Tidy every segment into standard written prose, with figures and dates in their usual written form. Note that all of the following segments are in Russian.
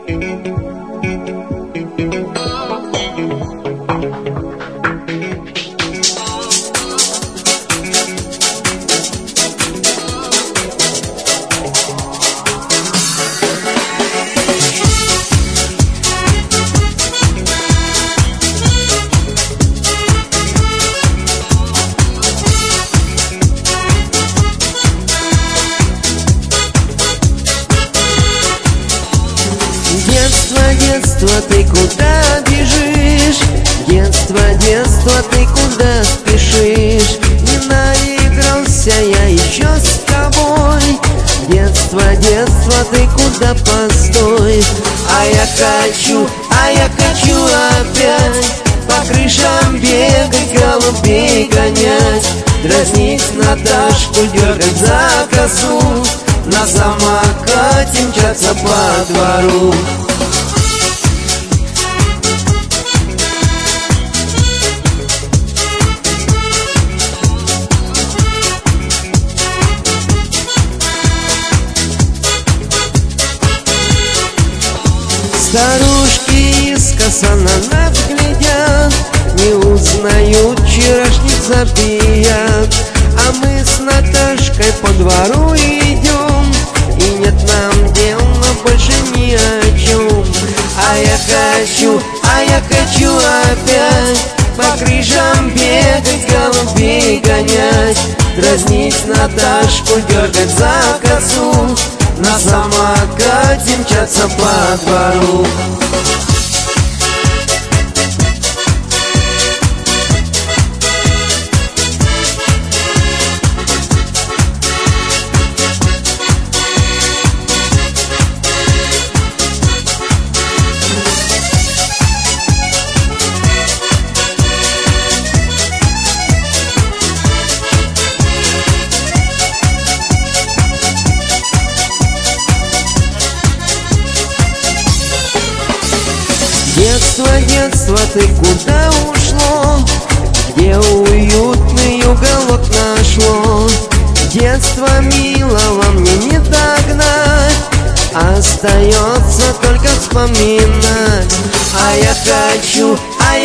Детство, ты куда бежишь? Детство, ты куда спешишь? Не наигрался я еще с тобой. Детство, ты куда, постой? А я хочу опять по крышам бегать, голубей гонять, дразнить Наташку, дергать за косу, на самокате мчаться по двору. Старушки искоса на нас глядят, не узнают вчерашних забият. А мы с Наташкой по двору идем, и нет нам дела больше ни о чем. А я хочу опять по крышам бегать, голубей гонять, дразнить Наташку, дергать за косу, на самокате мчаться по двору. Детство, ты куда ушло? Где уютный уголок нашло? Детство милого мне не догнать, остается только вспоминать. А я хочу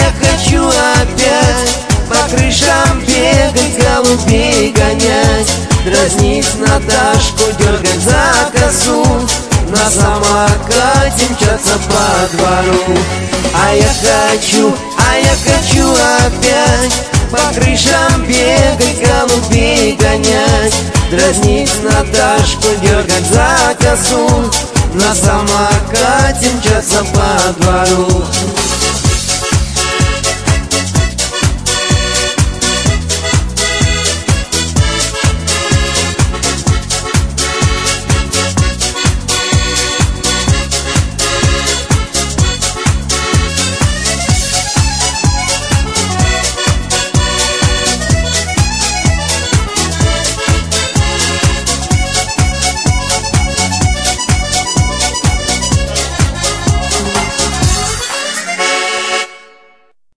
опять по крышам бегать, голубей гонять, дразнить Наташку, дергать за косу, на самокате мчаться по двору. А я хочу опять по крышам бегать, голубей гонять, дразнить Наташку, дергать за косу, на самокате мчаться по двору.